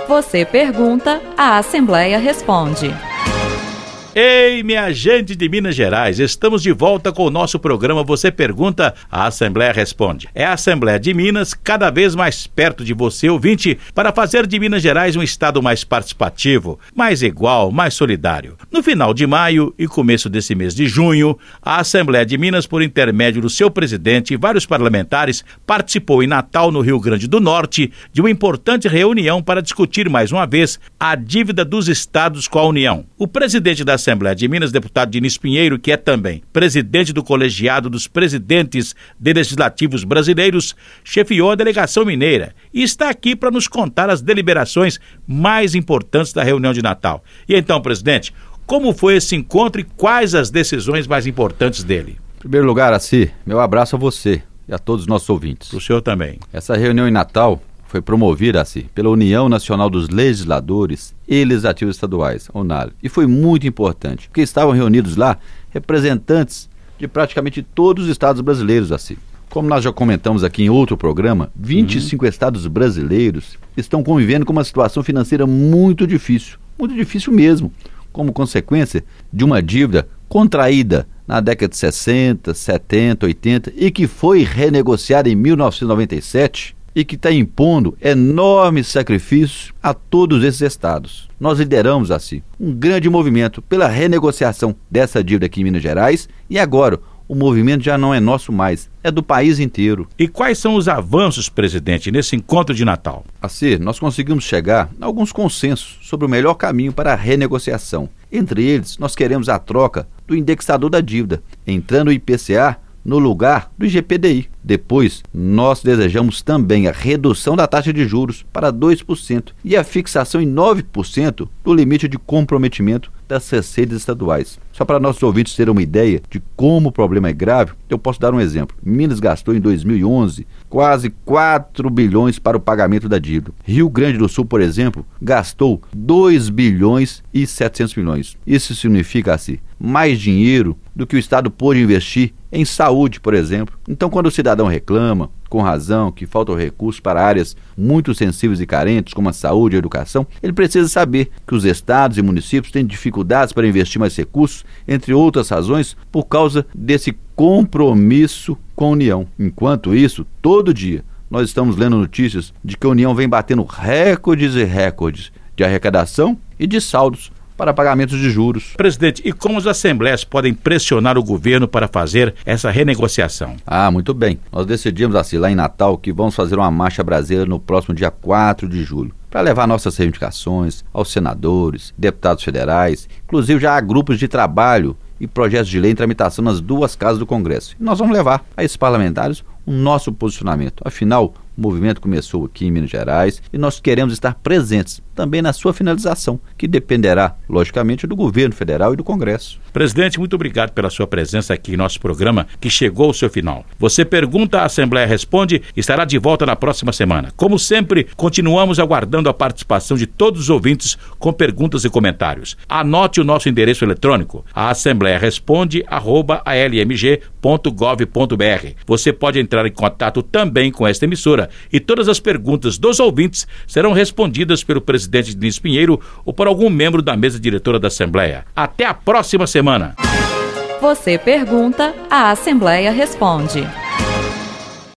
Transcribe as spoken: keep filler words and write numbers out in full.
Você pergunta, a Assembleia responde. Ei, minha gente de Minas Gerais, estamos de volta com o nosso programa Você Pergunta, a Assembleia Responde. É a Assembleia de Minas cada vez mais perto de você, ouvinte, para fazer de Minas Gerais um estado mais participativo, mais igual, mais solidário. No final de maio e começo desse mês de junho, a Assembleia de Minas, por intermédio do seu presidente e vários parlamentares, participou em Natal, no Rio Grande do Norte, de uma importante reunião para discutir mais uma vez a dívida dos estados com a União. O presidente da Assembleia de Minas, deputado Diniz Pinheiro, que é também presidente do colegiado dos presidentes de legislativos brasileiros, chefiou a delegação mineira e está aqui para nos contar as deliberações mais importantes da reunião de Natal. E então, presidente, como foi esse encontro e quais as decisões mais importantes dele? Em primeiro lugar, Assi, meu abraço a você e a todos os nossos ouvintes. O senhor também. Essa reunião em Natal foi promovida, assim, pela União Nacional dos Legisladores e Legislativos Estaduais, UNAL, e foi muito importante, porque estavam reunidos lá representantes de praticamente todos os estados brasileiros, assim. Como nós já comentamos aqui em outro programa, vinte e cinco uhum. estados brasileiros estão convivendo com uma situação financeira muito difícil, muito difícil mesmo, como consequência de uma dívida contraída na década de sessenta, setenta, oitenta e que foi renegociada em mil novecentos e noventa e sete, e que está impondo enormes sacrifícios a todos esses estados. Nós lideramos, assim, um grande movimento pela renegociação dessa dívida aqui em Minas Gerais e agora o movimento já não é nosso mais, é do país inteiro. E quais são os avanços, presidente, nesse encontro de Natal? Assim, nós conseguimos chegar a alguns consensos sobre o melhor caminho para a renegociação. Entre eles, nós queremos a troca do indexador da dívida, entrando o I P C A no lugar do I G P D I. Depois, nós desejamos também a redução da taxa de juros para dois por cento e a fixação em nove por cento do limite de comprometimento das receitas estaduais. Só para nossos ouvintes terem uma ideia de como o problema é grave, eu posso dar um exemplo. Minas gastou em dois mil e onze quase quatro bilhões para o pagamento da dívida. Rio Grande do Sul, por exemplo, gastou dois bilhões e setecentos milhões. Isso significa, assim, mais dinheiro do que o Estado pôde investir em saúde, por exemplo. Então, quando o cidadão reclama, com razão, que faltam recursos para áreas muito sensíveis e carentes, como a saúde e a educação, ele precisa saber que os estados e municípios têm dificuldades para investir mais recursos, entre outras razões, por causa desse compromisso com a União. Enquanto isso, todo dia, nós estamos lendo notícias de que a União vem batendo recordes e recordes de arrecadação e de saldos para pagamentos de juros. Presidente, e como as assembleias podem pressionar o governo para fazer essa renegociação? Ah, muito bem. Nós decidimos, assim, lá em Natal, que vamos fazer uma marcha brasileira no próximo dia quatro de julho, para levar nossas reivindicações aos senadores, deputados federais, inclusive já há grupos de trabalho e projetos de lei em tramitação nas duas casas do Congresso. E nós vamos levar a esses parlamentares o nosso posicionamento. Afinal, o movimento começou aqui em Minas Gerais e nós queremos estar presentes também na sua finalização, que dependerá, logicamente, do governo federal e do Congresso. Presidente, muito obrigado pela sua presença aqui em nosso programa, que chegou ao seu final. Você pergunta, a Assembleia responde, estará de volta na próxima semana. Como sempre, continuamos aguardando a participação de todos os ouvintes com perguntas e comentários. Anote o nosso endereço eletrônico, a assembleia responde arroba a l m g ponto gov ponto b r. Você pode entrar em contato também com esta emissora e todas as perguntas dos ouvintes serão respondidas pelo presidente Diniz Pinheiro ou por algum membro da mesa diretora da Assembleia. Até a próxima semana. Você pergunta, a Assembleia responde.